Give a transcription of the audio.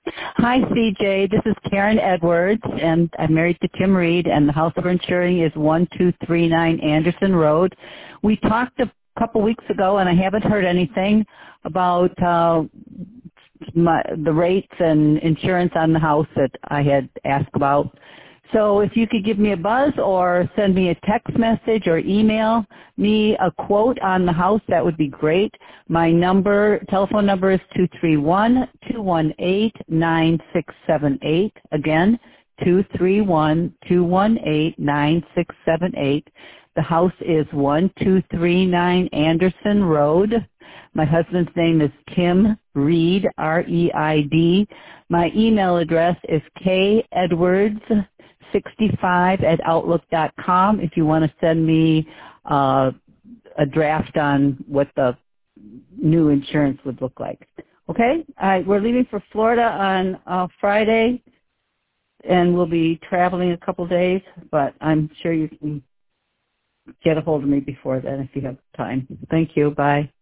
Hi, CJ. This is Karen Edwards, and I'm married to Tim Reed, and the house we're insuring is 1239 Anderson Road. We talked a couple weeks ago, and I haven't heard anything about the rates and insurance on the house that I had asked about. So if you could give me a buzz or send me a text message or email me a quote on the house, that would be great. My telephone number is 231-218-9678. Again, 231-218-9678. The house is 1239 Anderson Road. My husband's name is Tim Reed, R-E-I-D. My email address is kedwards65@outlook.com if you want to send me a draft on what the new insurance would look like. Okay? We're leaving for Florida on Friday, and we'll be traveling a couple days, but I'm sure you can get a hold of me before then if you have time. Thank you. Bye.